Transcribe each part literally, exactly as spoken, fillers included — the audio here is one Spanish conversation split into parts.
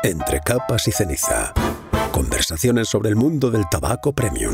Entre capas y ceniza. Conversaciones sobre el mundo del tabaco premium.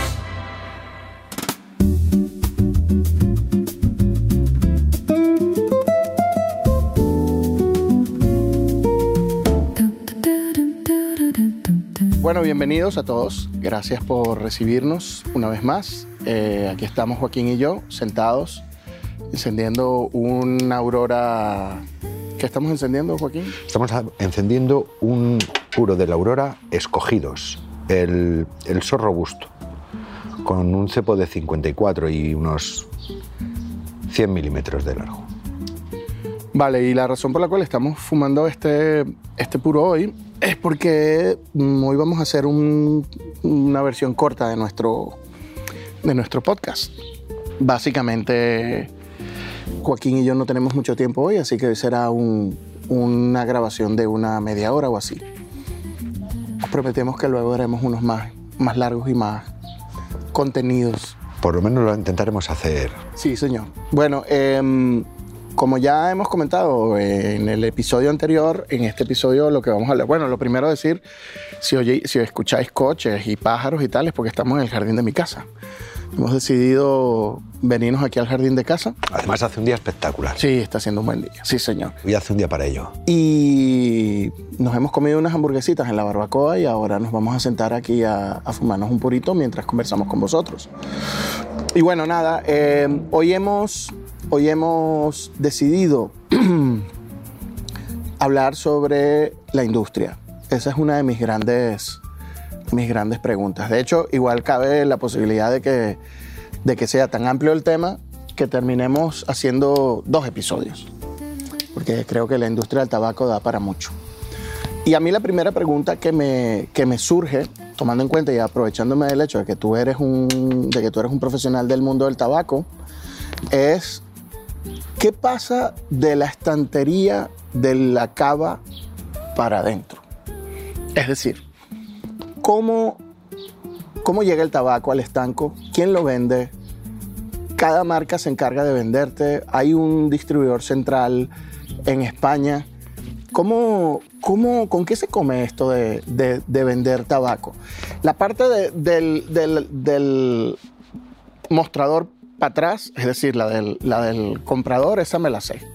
Bueno, bienvenidos a todos. Gracias por recibirnos una vez más. Eh, aquí estamos Joaquín y yo, sentados, encendiendo una Aurora. ¿Qué estamos encendiendo, Joaquín? Estamos encendiendo un puro de la Aurora Escogidos, el, el So Robusto, con un cepo de cincuenta y cuatro y unos cien milímetros de largo. Vale, y la razón por la cual estamos fumando este, este puro hoy es porque hoy vamos a hacer un, una versión corta de nuestro, de nuestro podcast. Básicamente, Joaquín y yo no tenemos mucho tiempo hoy, así que hoy será un, una grabación de una media hora o así. Prometemos que luego haremos unos más, más largos y más contenidos. Por lo menos lo intentaremos hacer. Sí, señor. Bueno, eh, como ya hemos comentado en el episodio anterior, en este episodio lo que vamos a hablar... Bueno, lo primero decir, si, oye, si escucháis coches y pájaros y tal, es porque estamos en el jardín de mi casa. Hemos decidido venirnos aquí al jardín de casa. Además hace un día espectacular. Sí, está haciendo un buen día. Sí, señor. Hoy hace un día para ello. Y nos hemos comido unas hamburguesitas en la barbacoa y ahora nos vamos a sentar aquí a, a fumarnos un purito mientras conversamos con vosotros. Y bueno, nada, eh, hoy hemos, hoy hemos decidido hablar sobre la industria. Esa es una de mis grandes... mis grandes preguntas. De hecho, igual cabe la posibilidad de que, de que sea tan amplio el tema que terminemos haciendo dos episodios, porque creo que la industria del tabaco da para mucho. Y a mí la primera pregunta que me, que me surge, tomando en cuenta y aprovechándome del hecho de que tú eres un, de que tú eres un profesional del mundo del tabaco, es ¿qué pasa de la estantería de la cava para adentro? Es decir, ¿Cómo, ¿Cómo llega el tabaco al estanco? ¿Quién lo vende? Cada marca se encarga de venderte. Hay un distribuidor central en España. ¿Cómo, cómo, ¿Con qué se come esto de, de, de vender tabaco? La parte de, del, del, del mostrador para atrás, es decir, la del, la del comprador, esa me la sé.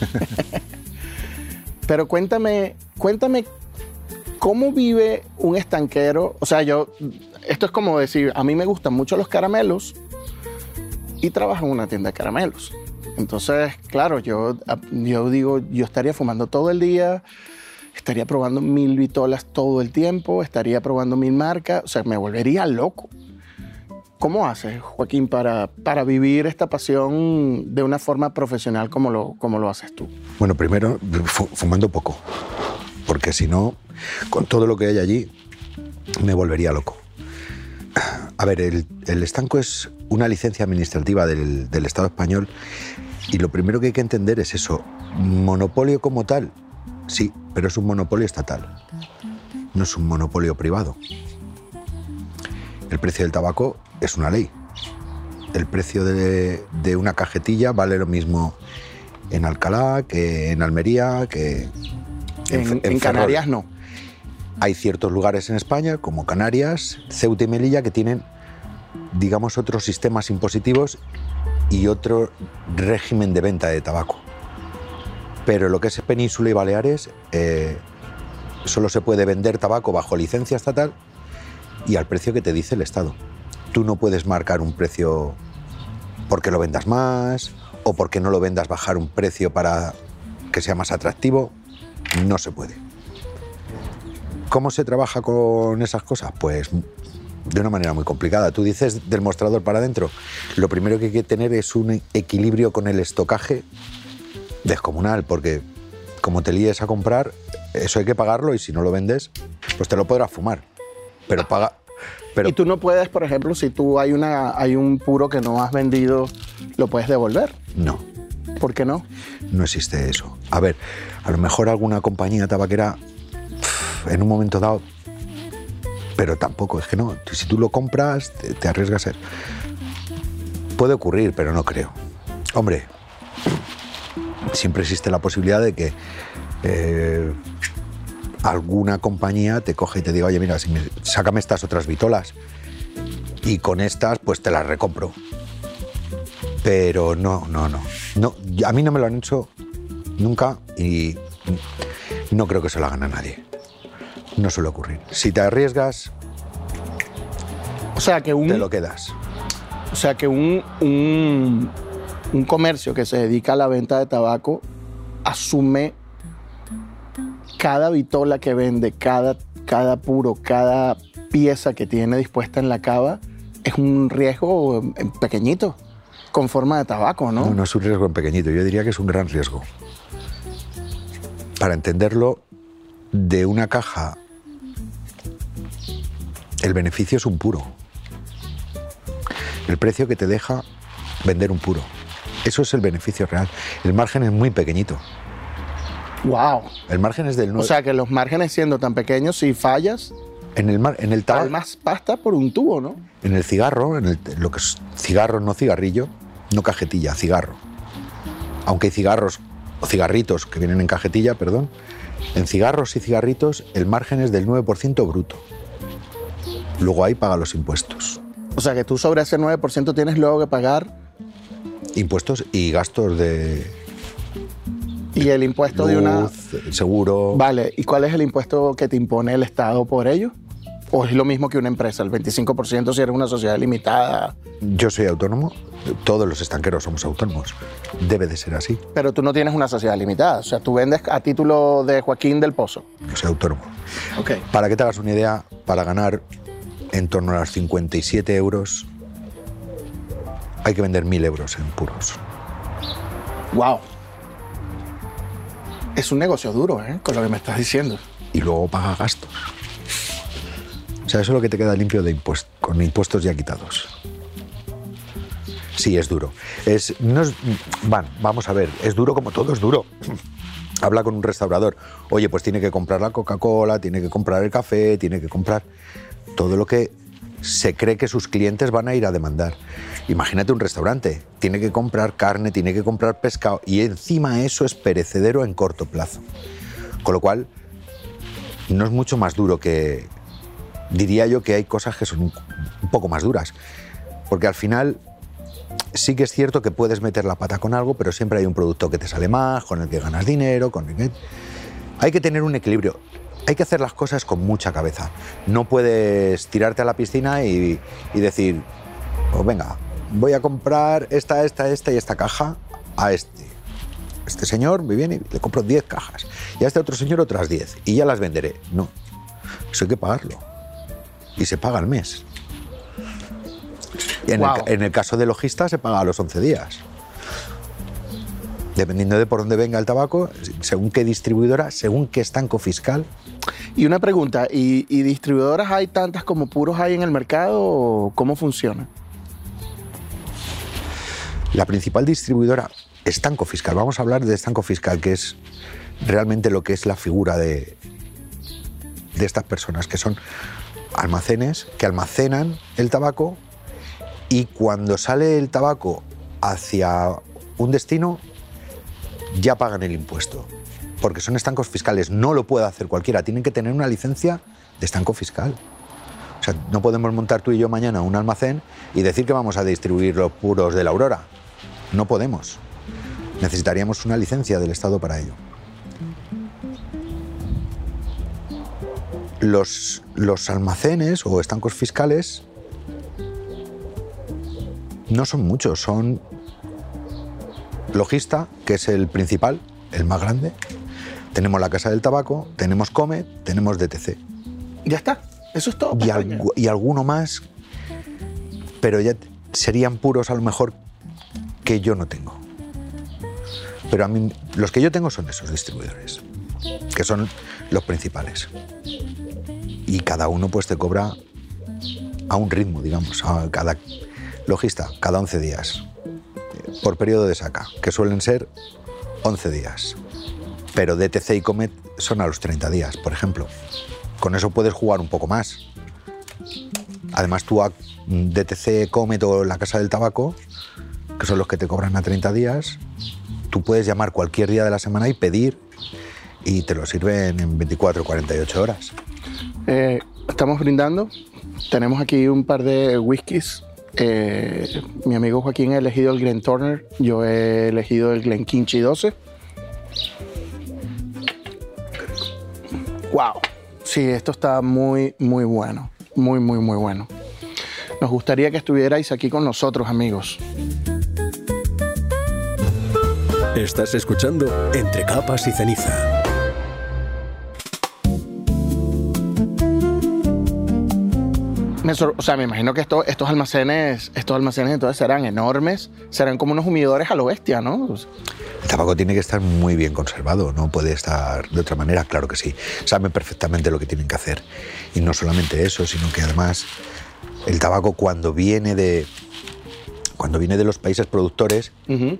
Pero cuéntame, cuéntame ¿cómo vive un estanquero? O sea, yo, esto es como decir, a mí me gustan mucho los caramelos y trabajo en una tienda de caramelos. Entonces, claro, yo, yo digo, yo estaría fumando todo el día, estaría probando mil vitolas todo el tiempo, estaría probando mil marcas, o sea, me volvería loco. ¿Cómo haces, Joaquín, para, para vivir esta pasión de una forma profesional como lo, como lo haces tú? Bueno, primero, fumando poco, porque si no, con todo lo que hay allí, me volvería loco. A ver, el, el estanco es una licencia administrativa del, del Estado español y lo primero que hay que entender es eso. Monopolio como tal, sí, pero es un monopolio estatal, no es un monopolio privado. El precio del tabaco es una ley. El precio de, de una cajetilla vale lo mismo en Alcalá que en Almería, que en, en, en, en Canarias no. Hay ciertos lugares en España, como Canarias, Ceuta y Melilla, que tienen, digamos, otros sistemas impositivos y otro régimen de venta de tabaco. Pero lo que es Península y Baleares, eh, solo se puede vender tabaco bajo licencia estatal y al precio que te dice el Estado. Tú no puedes marcar un precio porque lo vendas más o porque no lo vendas bajar un precio para que sea más atractivo. No se puede. ¿Cómo se trabaja con esas cosas? Pues de una manera muy complicada. Tú dices del mostrador para adentro. Lo primero que hay que tener es un equilibrio con el estocaje descomunal, porque como te líes a comprar, eso hay que pagarlo y si no lo vendes, pues te lo podrás fumar. Pero paga... Pero... Y tú no puedes, por ejemplo, si tú hay, una, hay un puro que no has vendido, ¿lo puedes devolver? No. ¿Por qué no? No existe eso. A ver, a lo mejor alguna compañía tabaquera en un momento dado, pero tampoco, es que no, si tú lo compras te, te arriesgas a ser. Puede ocurrir, pero no creo. Hombre, siempre existe la posibilidad de que eh, alguna compañía te coge y te diga, oye, mira, si me, sácame estas otras vitolas y con estas pues te las recompro. Pero no, no, no, no. A mí no me lo han hecho nunca y no creo que se lo hagan a nadie. No suele ocurrir. Si te arriesgas, o sea, que un, te lo quedas. O sea, que un, un, un comercio que se dedica a la venta de tabaco asume cada vitola que vende, cada, cada puro, cada pieza que tiene dispuesta en la cava, es un riesgo pequeñito, con forma de tabaco, ¿no? No, no es un riesgo en pequeñito, yo diría que es un gran riesgo. Para entenderlo, de una caja, el beneficio es un puro. El precio que te deja vender un puro. Eso es el beneficio real. El margen es muy pequeñito. ¡Wow! El margen es del nueve. O sea, que los márgenes siendo tan pequeños, si fallas, en el, mar, en el tabaco, palmas pasta por un tubo, ¿no? En el cigarro, en el, lo que es cigarro, no cigarrillo, no cajetilla, cigarro. Aunque hay cigarros o cigarritos que vienen en cajetilla, perdón, en cigarros y cigarritos el margen es del nueve por ciento bruto. Luego ahí paga los impuestos. O sea, que tú sobre ese nueve por ciento tienes luego que pagar impuestos y gastos de... Y el impuesto luz, de una... seguro... Vale, ¿y cuál es el impuesto que te impone el Estado por ello? ¿O es lo mismo que una empresa, el veinticinco por ciento si eres una sociedad limitada? Yo soy autónomo, todos los estanqueros somos autónomos, debe de ser así. Pero tú no tienes una sociedad limitada, o sea, tú vendes a título de Joaquín del Pozo. Yo soy autónomo. Ok. Para que te hagas una idea, para ganar en torno a los cincuenta y siete euros hay que vender mil euros en puros. ¡Wow! Es un negocio duro, ¿eh? Con lo que me estás diciendo. Y luego paga gastos. O sea, eso es lo que te queda limpio de impuestos, con impuestos ya quitados. Sí, es duro. Es, no es, van, vamos a ver, es duro como todo es duro. Habla con un restaurador. Oye, pues tiene que comprar la Coca-Cola, tiene que comprar el café, tiene que comprar todo lo que se cree que sus clientes van a ir a demandar. Imagínate un restaurante, tiene que comprar carne, tiene que comprar pescado y encima eso es perecedero en corto plazo. Con lo cual, no es mucho más duro que... Diría yo que hay cosas que son un poco más duras, porque al final sí que es cierto que puedes meter la pata con algo, pero siempre hay un producto que te sale más, con el que ganas dinero, con el que... Hay que tener un equilibrio. Hay que hacer las cosas con mucha cabeza. No puedes tirarte a la piscina y, y decir, pues venga, voy a comprar esta, esta, esta y esta caja a este. Este señor me viene y le compro diez cajas. Y a este otro señor otras diez. Y ya las venderé. No, eso hay que pagarlo. Y se paga al mes. Y en, wow. el, en el caso de logista se paga a los once días. Dependiendo de por dónde venga el tabaco, según qué distribuidora, según qué estanco fiscal. Y una pregunta, ¿y, y distribuidoras hay tantas como puros hay en el mercado o cómo funciona? La principal distribuidora, estanco fiscal. Vamos a hablar de estanco fiscal, que es realmente lo que es la figura de, de estas personas, que son almacenes que almacenan el tabaco y cuando sale el tabaco hacia un destino ya pagan el impuesto, porque son estancos fiscales, no lo puede hacer cualquiera, tienen que tener una licencia de estanco fiscal. O sea, no podemos montar tú y yo mañana un almacén y decir que vamos a distribuir los puros de la Aurora. No podemos. Necesitaríamos una licencia del Estado para ello. Los, los almacenes o estancos fiscales no son muchos, son Logista, que es el principal, el más grande, tenemos la Casa del Tabaco, tenemos Comet, tenemos D T C. Ya está, eso es todo. Y, al, y alguno más, pero ya serían puros a lo mejor que yo no tengo. Pero a mí, los que yo tengo son esos distribuidores, que son los principales. Y cada uno pues te cobra a un ritmo, digamos, a cada logista, cada once días, por periodo de saca, que suelen ser once días. Pero D T C y Comet son a los treinta días, por ejemplo. Con eso puedes jugar un poco más. Además, tú a D T C, Comet o la Casa del Tabaco, que son los que te cobran a treinta días, tú puedes llamar cualquier día de la semana y pedir y te lo sirven en veinticuatro o cuarenta y ocho horas. Eh, estamos brindando. Tenemos aquí un par de whiskies. Eh, mi amigo Joaquín ha elegido el Glenturner. Yo he elegido el Glenkinchie doce. ¡Wow! Sí, esto está muy, muy bueno. Muy, muy, muy bueno. Nos gustaría que estuvierais aquí con nosotros, amigos. Estás escuchando Entre Capas y Ceniza. Me sor- o sea, me imagino que esto, estos almacenes, estos almacenes entonces serán enormes, serán como unos humidores a lo bestia, ¿no? El tabaco tiene que estar muy bien conservado, no puede estar de otra manera, claro que sí. Saben perfectamente lo que tienen que hacer. Y no solamente eso, sino que además el tabaco cuando viene de, cuando viene de los países productores, Uh-huh.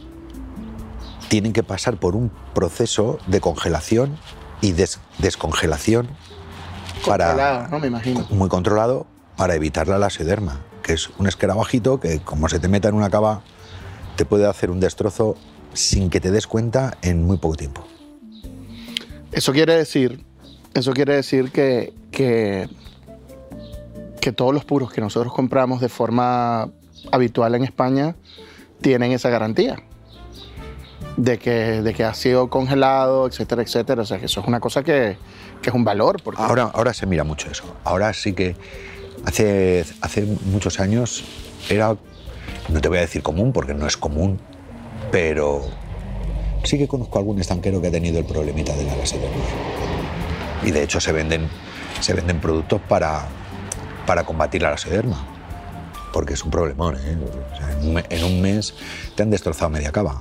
tienen que pasar por un proceso de congelación y des- descongelación para, Congelado, ¿no? Me imagino. muy controlado para evitar la lasioderma, que es un escarabajito que, como se te meta en una cava, te puede hacer un destrozo sin que te des cuenta en muy poco tiempo. Eso quiere decir, eso quiere decir que, que, que todos los puros que nosotros compramos de forma habitual en España tienen esa garantía de que, de que ha sido congelado, etcétera, etcétera. O sea, que eso es una cosa que, que es un valor. Porque... Ahora, ahora se mira mucho eso. Ahora sí que hace, hace muchos años era, no te voy a decir común porque no es común, pero sí que conozco algún estanquero que ha tenido el problemita de la lasioderma. Y de hecho se venden, se venden productos para, para combatir la lasioderma, porque es un problemón, ¿eh? O sea, en, un, en un mes te han destrozado media cava.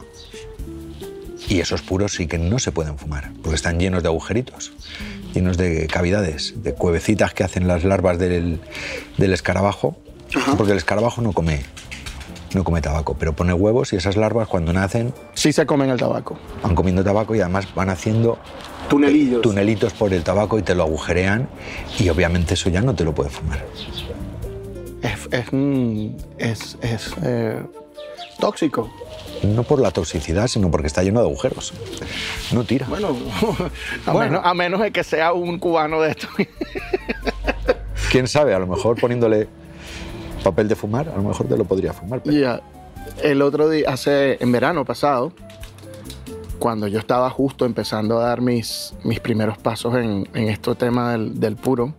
Y esos puros sí que no se pueden fumar, porque están llenos de agujeritos, llenos de cavidades, de cuevecitas que hacen las larvas del, del escarabajo. Ajá. Porque el escarabajo no come, no come tabaco, pero pone huevos y esas larvas cuando nacen... Sí se comen el tabaco. Van comiendo tabaco y además van haciendo... Tunelillos. Tunelitos por el tabaco y te lo agujerean y obviamente eso ya no te lo puedes fumar. Es, es, es, es eh, tóxico. No por la toxicidad, sino porque está lleno de agujeros. No tira. Bueno, a, Bueno. Menos, a menos de que sea un cubano de esto. ¿Quién sabe? A lo mejor poniéndole papel de fumar, a lo mejor te lo podría fumar. Pero... Ya, el otro día, hace, en verano pasado, cuando yo estaba justo empezando a dar mis, mis primeros pasos en, en este tema del, del puro,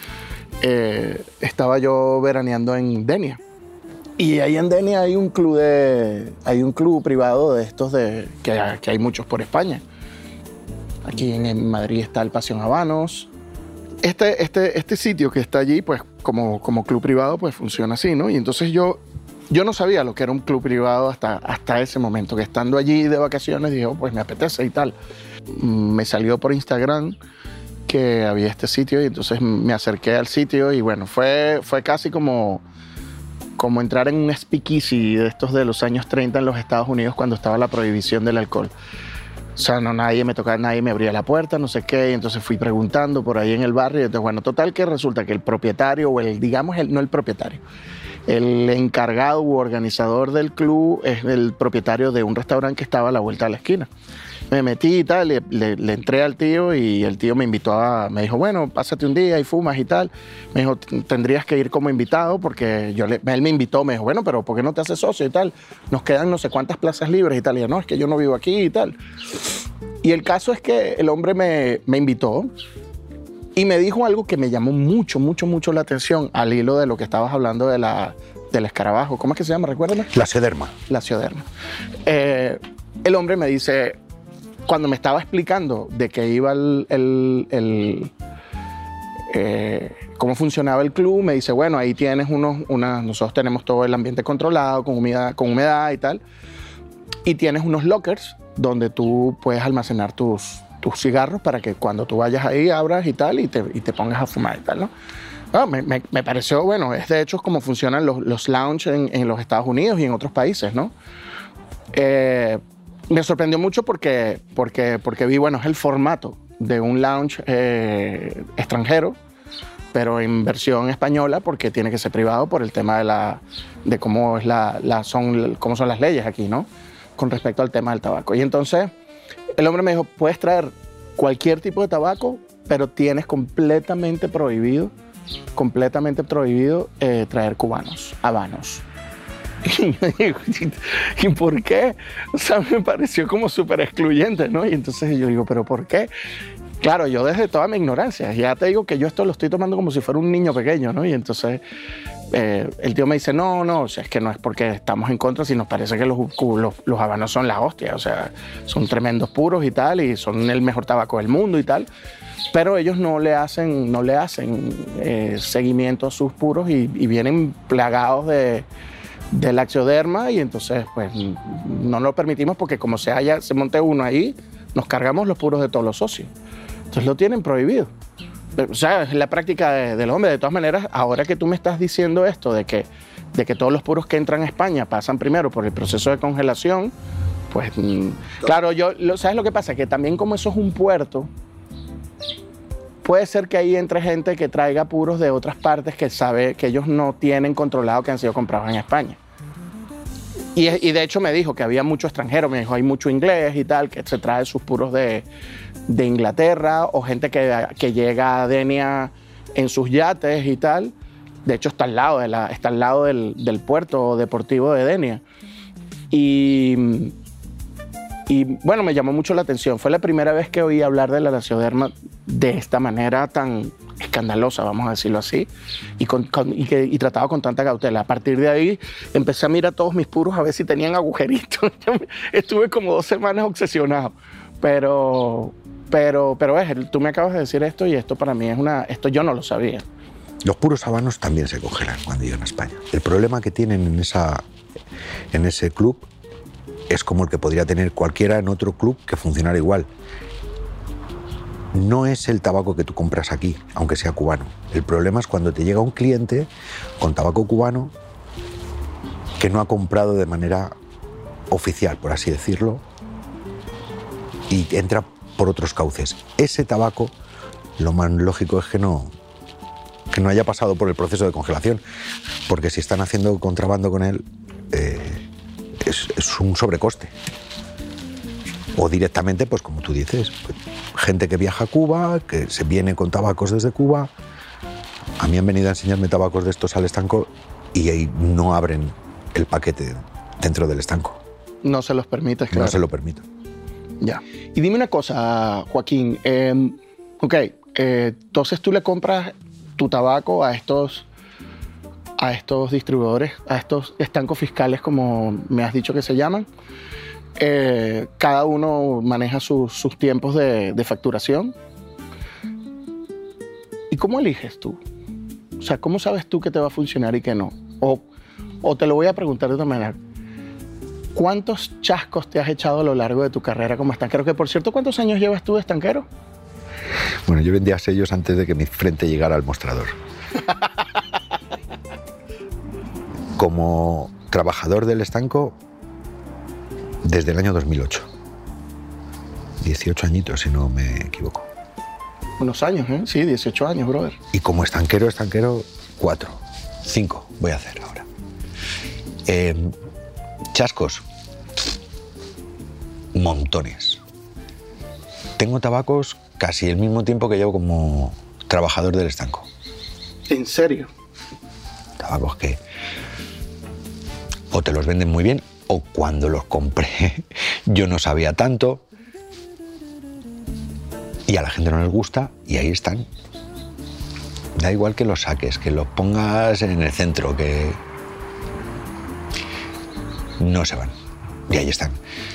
eh, estaba yo veraneando en Denia. Y ahí en Denia hay un club de, hay un club privado de estos de, que, que hay muchos por España. Aquí en, en Madrid está el Pasión Habanos. Este, este, este sitio que está allí, pues como, como club privado, pues funciona así, ¿no? Y entonces yo, yo no sabía lo que era un club privado hasta, hasta ese momento, que estando allí de vacaciones dije, oh, pues me apetece y tal. Me salió por Instagram que había este sitio y entonces me acerqué al sitio y bueno, fue, fue casi como... como entrar en un speakeasy de estos de los años treinta en los Estados Unidos cuando estaba la prohibición del alcohol. O sea, no, nadie me tocaba, nadie me abría la puerta, no sé qué, y entonces fui preguntando por ahí en el barrio, y entonces, bueno, total que resulta que el propietario, o el, digamos, el, no el propietario, el encargado u organizador del club es el propietario de un restaurante que estaba a la vuelta de la esquina. Me metí y tal, le, le, le entré al tío y el tío me invitó a, me dijo, bueno, pásate un día y fumas y tal. Me dijo, tendrías que ir como invitado porque yo le, él me invitó, me dijo, bueno, pero ¿por qué no te haces socio y tal? Nos quedan no sé cuántas plazas libres y tal. Y yo, no, es que yo no vivo aquí y tal. Y el caso es que el hombre me, me invitó y me dijo algo que me llamó mucho, mucho, mucho la atención al hilo de lo que estabas hablando de la, del escarabajo. ¿Cómo es que se llama? Recuérdame. Lasioderma. Lasioderma. Eh, el hombre me dice... Cuando me estaba explicando de que iba el, el, el eh, cómo funcionaba el club, me dice, bueno, ahí tienes unos, unas, nosotros tenemos todo el ambiente controlado, con humedad, con humedad y tal, y tienes unos lockers donde tú puedes almacenar tus, tus cigarros para que cuando tú vayas ahí abras y tal, y te, y te pongas a fumar y tal, ¿no? Ah, me, me, me pareció, bueno, es de hecho como funcionan los, los lounge en, en los Estados Unidos y en otros países, ¿no? Eh, Me sorprendió mucho porque, porque, porque vi, bueno, es el formato de un lounge eh, extranjero, pero en versión española porque tiene que ser privado por el tema de, la, de cómo, es la, la son, cómo son las leyes aquí, ¿no? Con respecto al tema del tabaco. Y entonces el hombre me dijo, puedes traer cualquier tipo de tabaco, pero tienes completamente prohibido, completamente prohibido eh, traer cubanos, habanos. Y yo digo, ¿y por qué? O sea, me pareció como súper excluyente, ¿no? Y entonces yo digo, ¿pero por qué? Claro, yo desde toda mi ignorancia, ya te digo que yo esto lo estoy tomando como si fuera un niño pequeño, ¿no? Y entonces eh, el tío me dice, no, no, o sea, es que no es porque estamos en contra, sino parece que los, los, los habanos son la hostia, o sea, son tremendos puros y tal, y son el mejor tabaco del mundo y tal, pero ellos no le hacen, no le hacen eh, seguimiento a sus puros y, y vienen plagados de... de laxioderma, y entonces pues no lo permitimos porque como se haya, se monte uno ahí, nos cargamos los puros de todos los socios. Entonces lo tienen prohibido. O sea, es la práctica de, del hombre. De todas maneras, ahora que tú me estás diciendo esto de que, de que todos los puros que entran a España pasan primero por el proceso de congelación, pues claro, yo, lo, ¿sabes lo que pasa? Que también como eso es un puerto, puede ser que ahí entre gente que traiga puros de otras partes que sabe que ellos no tienen controlado que han sido comprados en España. Y, y de hecho me dijo que había mucho extranjero, me dijo hay mucho inglés y tal, que se trae sus puros de, de Inglaterra, o gente que, que llega a Denia en sus yates y tal. De hecho está al lado, de la, está al lado del, del puerto deportivo de Denia. Y... Y bueno, me llamó mucho la atención. Fue la primera vez que oí hablar de la laxioderma de esta manera tan escandalosa, vamos a decirlo así, y, con, con, y, que, y tratado con tanta cautela. A partir de ahí empecé a mirar todos mis puros a ver si tenían agujeritos. Estuve como dos semanas obsesionado. Pero, pero, pero es, tú me acabas de decir esto y esto para mí es una... Esto yo no lo sabía. Los puros habanos también se congelan cuando llegan a España. El problema que tienen en, esa, en ese club es como el que podría tener cualquiera en otro club que funcionara igual. No es el tabaco que tú compras aquí, aunque sea cubano. El problema es cuando te llega un cliente con tabaco cubano que no ha comprado de manera oficial, por así decirlo, y entra por otros cauces. Ese tabaco, lo más lógico es que no, que no haya pasado por el proceso de congelación, porque si están haciendo contrabando con él, eh, Es, es un sobrecoste. O directamente, pues como tú dices, pues, gente que viaja a Cuba, que se viene con tabacos desde Cuba. A mí han venido a enseñarme tabacos de estos al estanco y ahí no abren el paquete dentro del estanco. No se los permites, claro. No se lo permito. Ya. Y dime una cosa, Joaquín. Eh, ok, eh, entonces tú le compras tu tabaco a estos... a estos distribuidores, a estos estancos fiscales, como me has dicho que se llaman. Eh, cada uno maneja sus, sus tiempos de, de facturación. ¿Y cómo eliges tú? O sea, ¿cómo sabes tú que te va a funcionar y que no? O, o te lo voy a preguntar de otra manera. ¿Cuántos chascos te has echado a lo largo de tu carrera como estanquero? Que, por cierto, ¿cuántos años llevas tú de estanquero? Bueno, yo vendía sellos antes de que mi frente llegara al mostrador. Como trabajador del estanco desde el año dos mil ocho. dieciocho añitos, si no me equivoco. Unos años, ¿eh? Sí, dieciocho años, brother. Y como estanquero, estanquero, cuatro, cinco voy a hacer ahora. Eh, chascos, montones. Tengo tabacos casi el mismo tiempo que llevo como trabajador del estanco. ¿En serio? Tabacos que o te los venden muy bien, o cuando los compré yo no sabía tanto y a la gente no les gusta y ahí están. Da igual que los saques, que los pongas en el centro, que no se van. Y ahí están.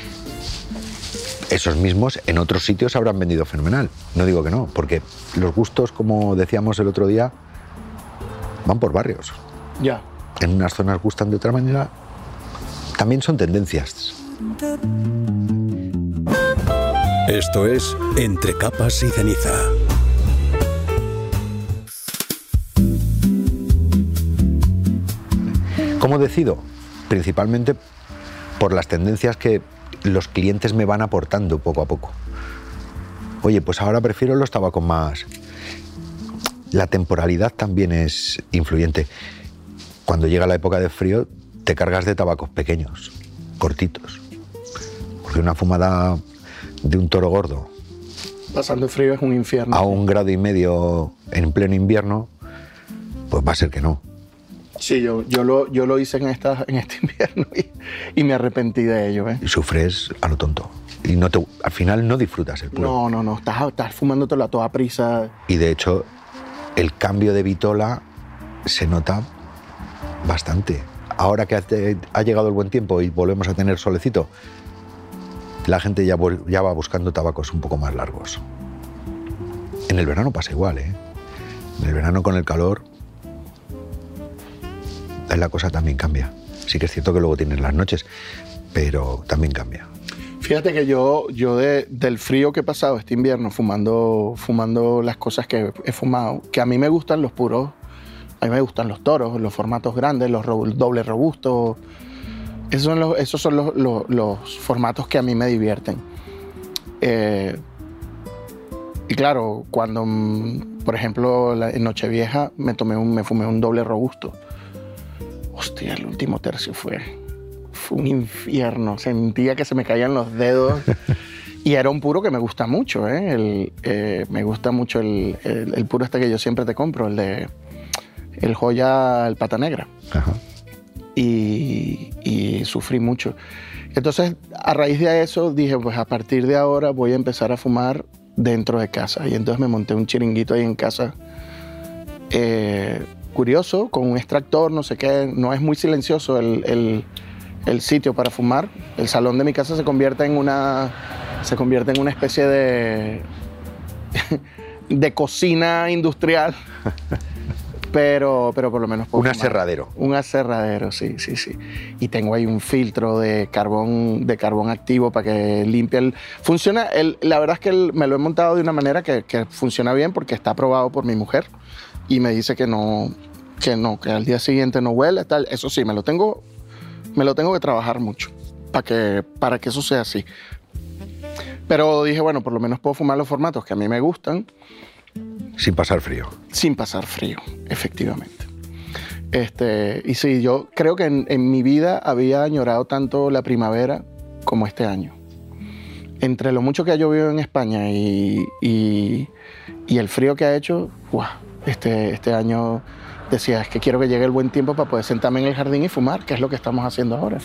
Esos mismos en otros sitios habrán vendido fenomenal. No digo que no, porque los gustos, como decíamos el otro día, van por barrios. Ya. En unas zonas gustan de otra manera. También son tendencias. Esto es Entre Capas y Ceniza. ¿Cómo decido? Principalmente por las tendencias que los clientes me van aportando poco a poco. Oye, pues ahora prefiero los tabacos más... La temporalidad también es influyente. Cuando llega la época de frío, te cargas de tabacos pequeños, cortitos. Porque una fumada de un toro gordo Pasando frío es un infierno. A un grado y medio en pleno invierno, pues va a ser que no. Sí, yo, yo, lo, yo lo hice en, esta, en este invierno y, y me arrepentí de ello. ¿eh? Y sufres a lo tonto. Y no te, al final no disfrutas el puro. No, no, no. Estás, estás fumándotelo a toda prisa. Y de hecho, el cambio de vitola se nota bastante. Ahora que ha, ha llegado el buen tiempo y volvemos a tener solecito, la gente ya, ya va buscando tabacos un poco más largos. En el verano pasa igual, ¿eh? En el verano con el calor, la cosa también cambia. Sí que es cierto que luego tienes las noches, pero también cambia. Fíjate que yo, yo de, del frío que he pasado este invierno fumando, fumando las cosas que he fumado, que a mí me gustan los puros, a mí me gustan los toros, los formatos grandes, los ro, dobles robustos. Esos son, los, esos son los, los, los formatos que a mí me divierten. Eh, y claro, cuando, por ejemplo, la, en Nochevieja me, tomé un, me fumé un doble robusto. Hostia, el último tercio fue, fue un infierno. Sentía que se me caían los dedos. Y era un puro que me gusta mucho, ¿eh? El, eh, me gusta mucho el, el, el puro este que yo siempre te compro, el de el Joya, el Pata Negra. Ajá. Y, y sufrí mucho. Entonces, a raíz de eso, dije, pues a partir de ahora voy a empezar a fumar dentro de casa. Y entonces me monté un chiringuito ahí en casa. Eh, curioso, con un extractor, no sé qué, no es muy silencioso el, el, el sitio para fumar. El salón de mi casa se convierte en una, se convierte en una especie de, de cocina industrial, pero, pero por lo menos puedo Un fumar. aserradero. Un aserradero, sí, sí, sí. Y tengo ahí un filtro de carbón, de carbón activo para que limpie el... Funciona, el, la verdad es que el, me lo he montado de una manera que, que funciona bien porque está aprobado por mi mujer. Y me dice que no, que no, que al día siguiente no huele, tal. Eso sí, me lo tengo, me lo tengo que trabajar mucho para que, para que eso sea así. Pero dije, bueno, por lo menos puedo fumar los formatos que a mí me gustan. Sin pasar frío. Sin pasar frío, efectivamente. Este, y sí, yo creo que en, en mi vida había añorado tanto la primavera como este año. Entre lo mucho que ha llovido en España y, y, y el frío que ha hecho, ¡guau! Este, este año decía, es que quiero que llegue el buen tiempo para poder sentarme en el jardín y fumar, que es lo que estamos haciendo ahora.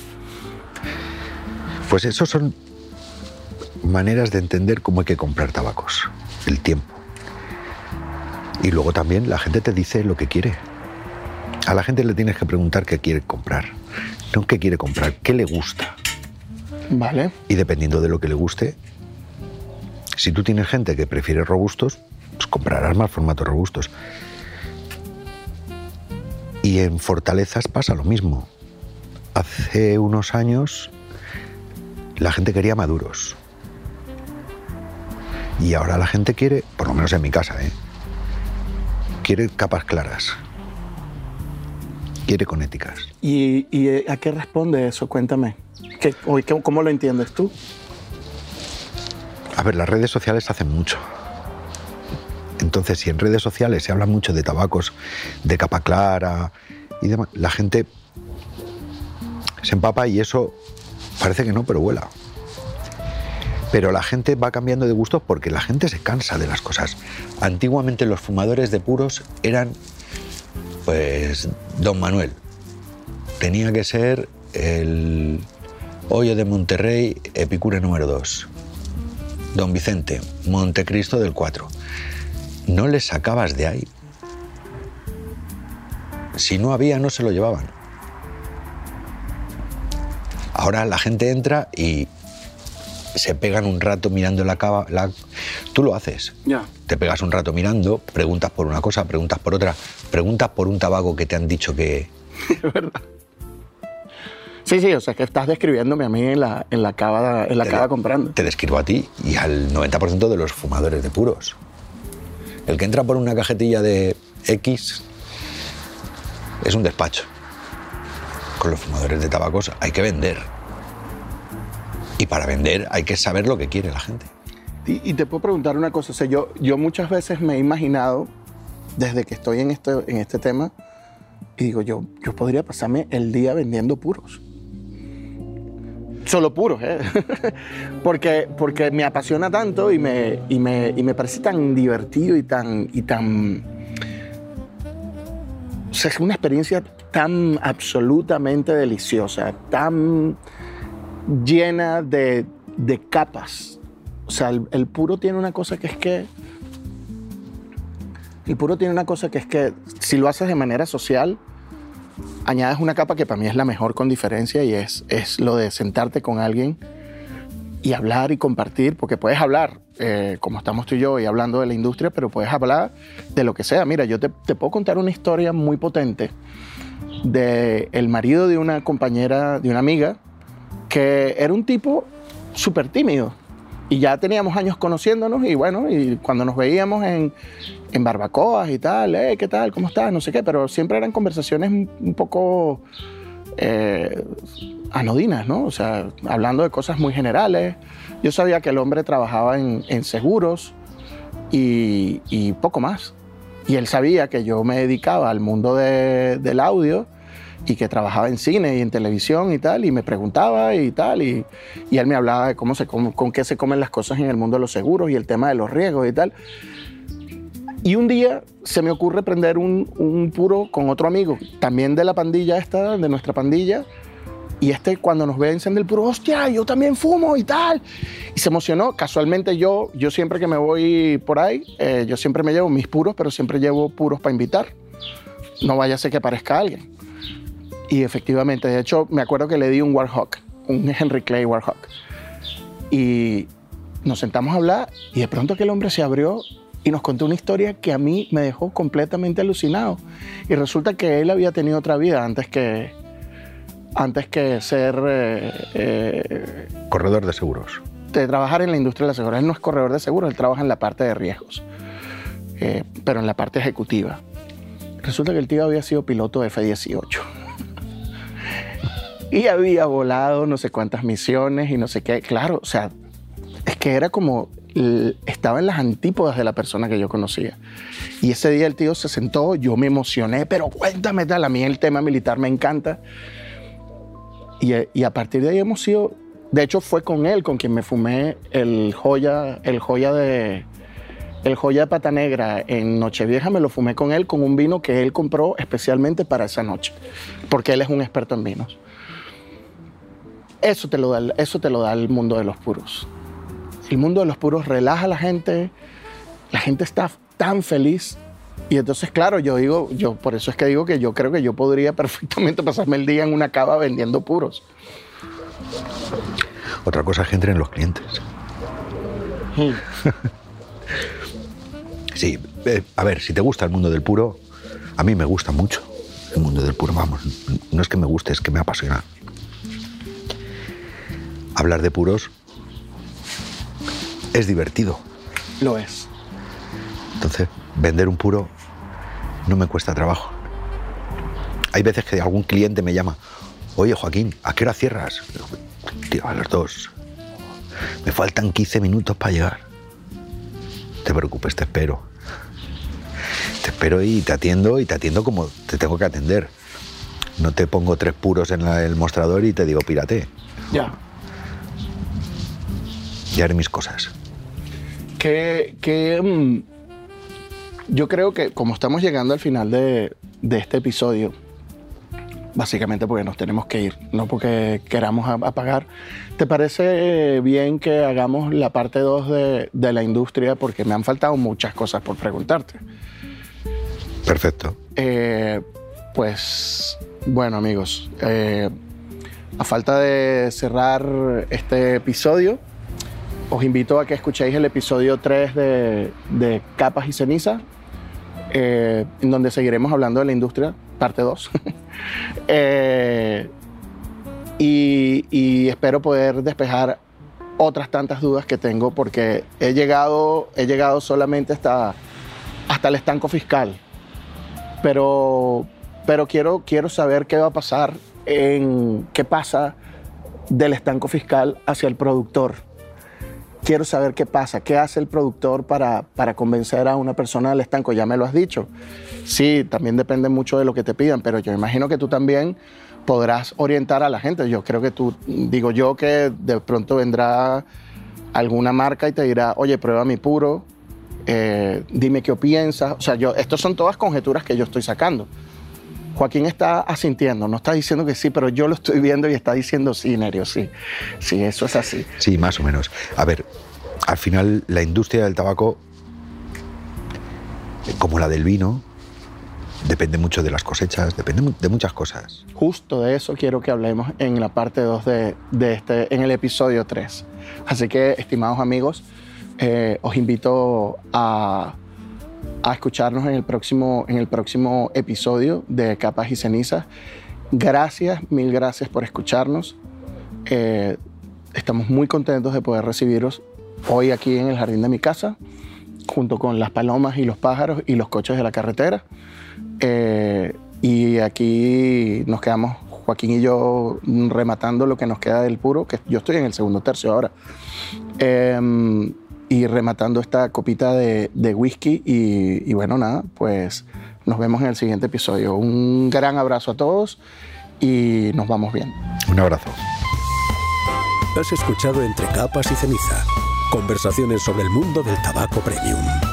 Pues eso son maneras de entender cómo hay que comprar tabacos, el tiempo. Y luego también la gente te dice lo que quiere. A la gente le tienes que preguntar qué quiere comprar, no qué quiere comprar, qué le gusta. Vale. Y dependiendo de lo que le guste, si tú tienes gente que prefiere robustos, pues comprarás más formatos robustos. Y en fortalezas pasa lo mismo. Hace unos años la gente quería maduros. Y ahora la gente quiere, por lo menos en mi casa, ¿eh? quiere capas claras. Quiere conéticas. ¿Y, y a qué responde eso? Cuéntame. ¿Qué, ¿Cómo lo entiendes tú? A ver, las redes sociales hacen mucho. Entonces, si en redes sociales se habla mucho de tabacos, de capa clara y demás, la gente se empapa y eso parece que no, pero vuela. Pero la gente va cambiando de gustos porque la gente se cansa de las cosas. Antiguamente los fumadores de puros eran, pues, Don Manuel. Tenía que ser el Hoyo de Monterrey, Epicure número dos. Don Vicente, Montecristo del cuatro. No les sacabas de ahí. Si no había, no se lo llevaban. Ahora la gente entra y se pegan un rato mirando la cava. La... Tú lo haces. Ya. Te pegas un rato mirando, preguntas por una cosa, preguntas por otra, preguntas por un tabaco que te han dicho que... Es verdad. Sí, sí, o sea, que estás describiéndome a mí en la, en la cava, en la te cava de, comprando. Te describo a ti y al noventa por ciento de los fumadores de puros. El que entra por una cajetilla de X es un despacho. Con los fumadores de tabacos hay que vender. Y para vender hay que saber lo que quiere la gente. Y, y te puedo preguntar una cosa. O sea, yo, yo muchas veces me he imaginado, desde que estoy en este, en este tema, y digo, yo, yo podría pasarme el día vendiendo puros. Solo puros, ¿eh? porque, porque me apasiona tanto y me, y, me, y me parece tan divertido y tan, y tan... O sea, es una experiencia tan absolutamente deliciosa, tan llena de, de capas. O sea, el, el puro tiene una cosa que es que... El puro tiene una cosa que es que si lo haces de manera social, añades una capa que para mí es la mejor con diferencia y es, es lo de sentarte con alguien y hablar y compartir, porque puedes hablar, eh, como estamos tú y yo, y hablando de la industria, pero puedes hablar de lo que sea. Mira, yo te, te puedo contar una historia muy potente de el marido de una compañera, de una amiga, que era un tipo súper tímido. Y ya teníamos años conociéndonos y bueno, y cuando nos veíamos en, en barbacoas y tal, hey, ¿qué tal? ¿Cómo estás? No sé qué, pero siempre eran conversaciones un, un poco eh, anodinas, ¿no? O sea, hablando de cosas muy generales. Yo sabía que el hombre trabajaba en, en seguros y, y poco más. Y él sabía que yo me dedicaba al mundo de, del audio y que trabajaba en cine y en televisión y tal, y me preguntaba y tal, y, y él me hablaba de cómo se come, con qué se comen las cosas en el mundo de los seguros y el tema de los riesgos y tal. Y un día se me ocurre prender un, un puro con otro amigo, también de la pandilla esta, de nuestra pandilla, y este cuando nos ve enciende el puro, hostia, yo también fumo y tal. Y se emocionó. Casualmente yo, yo siempre que me voy por ahí, eh, yo siempre me llevo mis puros, pero siempre llevo puros para invitar. No vaya a ser que aparezca alguien. Y efectivamente, de hecho, me acuerdo que le di un Warhawk, un Henry Clay Warhawk. Y nos sentamos a hablar y de pronto aquel hombre se abrió y nos contó una historia que a mí me dejó completamente alucinado. Y resulta que él había tenido otra vida antes que, antes que ser... Eh, eh, corredor de seguros. De trabajar en la industria de la seguridad. Él no es corredor de seguros, él trabaja en la parte de riesgos, eh, pero en la parte ejecutiva. Resulta que el tío había sido piloto de F dieciocho. Y había volado no sé cuántas misiones y no sé qué. Claro, o sea, es que era como... Estaba en las antípodas de la persona que yo conocía. Y ese día el tío se sentó, yo me emocioné, pero cuéntame tal, a mí el tema militar me encanta. Y, y a partir de ahí hemos sido... De hecho, fue con él con quien me fumé el joya, el joya de... El joya de pata negra en Nochevieja, me lo fumé con él con un vino que él compró especialmente para esa noche, porque él es un experto en vinos. Eso te lo da, eso te lo da el mundo de los puros. El mundo de los puros relaja a la gente, la gente está tan feliz. Y entonces, claro, yo digo, yo por eso es que digo que yo creo que yo podría perfectamente pasarme el día en una cava vendiendo puros. Otra cosa es que entren los clientes. Mm. Sí, eh, a ver, si te gusta el mundo del puro, a mí me gusta mucho el mundo del puro, vamos, no es que me guste, es que me apasiona. Hablar de puros es divertido. Lo es. Entonces, vender un puro no me cuesta trabajo. Hay veces que algún cliente me llama, oye, Joaquín, ¿a qué hora cierras? Tío, a las dos. Me faltan quince minutos para llegar. No te preocupes, te espero. Te espero y te atiendo, y te atiendo como te tengo que atender. No te pongo tres puros en la, el mostrador y te digo, pírate. Ya. Y haré mis cosas. Que, que mm, yo creo que como estamos llegando al final de, de este episodio, básicamente porque nos tenemos que ir, no porque queramos apagar, ¿te parece bien que hagamos la parte dos de, de la industria? Porque me han faltado muchas cosas por preguntarte. Perfecto. Eh, pues, bueno, amigos, eh, a falta de cerrar este episodio, os invito a que escuchéis el episodio tres de, de Capas y Cenizas, eh, en donde seguiremos hablando de la industria, parte dos. eh, y, y espero poder despejar otras tantas dudas que tengo, porque he llegado, he llegado solamente hasta, hasta el estanco fiscal. Pero, pero quiero, quiero saber qué va a pasar, en qué pasa del estanco fiscal hacia el productor. Quiero saber qué pasa, qué hace el productor para, para convencer a una persona del estanco. Ya me lo has dicho. Sí, también depende mucho de lo que te pidan, pero yo imagino que tú también, podrás orientar a la gente. Yo creo que tú, digo yo que de pronto vendrá alguna marca y te dirá, oye, prueba mi puro, eh, dime qué piensas. O sea, yo, estas son todas conjeturas que yo estoy sacando. Joaquín está asintiendo, no está diciendo que sí, pero yo lo estoy viendo y está diciendo sí, Nerio, sí. Sí, eso es así. Sí, más o menos. A ver, al final la industria del tabaco, como la del vino, depende mucho de las cosechas, depende de muchas cosas. Justo de eso quiero que hablemos en la parte dos de, de este, en el episodio tres. Así que, estimados amigos, eh, os invito a, a escucharnos en el, próximo, en el próximo episodio de Capas y Cenizas. Gracias, mil gracias por escucharnos. Eh, estamos muy contentos de poder recibiros hoy aquí en el jardín de mi casa, junto con las palomas y los pájaros y los coches de la carretera. Eh, y aquí nos quedamos, Joaquín y yo, rematando lo que nos queda del puro, que yo estoy en el segundo tercio ahora, eh, y rematando esta copita de, de whisky. Y, y bueno, nada, pues nos vemos en el siguiente episodio. Un gran abrazo a todos y nos vamos bien. Un abrazo. Has escuchado Entre Capas y Ceniza, conversaciones sobre el mundo del tabaco premium.